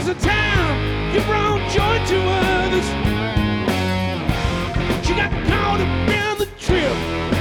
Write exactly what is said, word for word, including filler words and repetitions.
of time, you brought joy to others. She got caught up in the trip.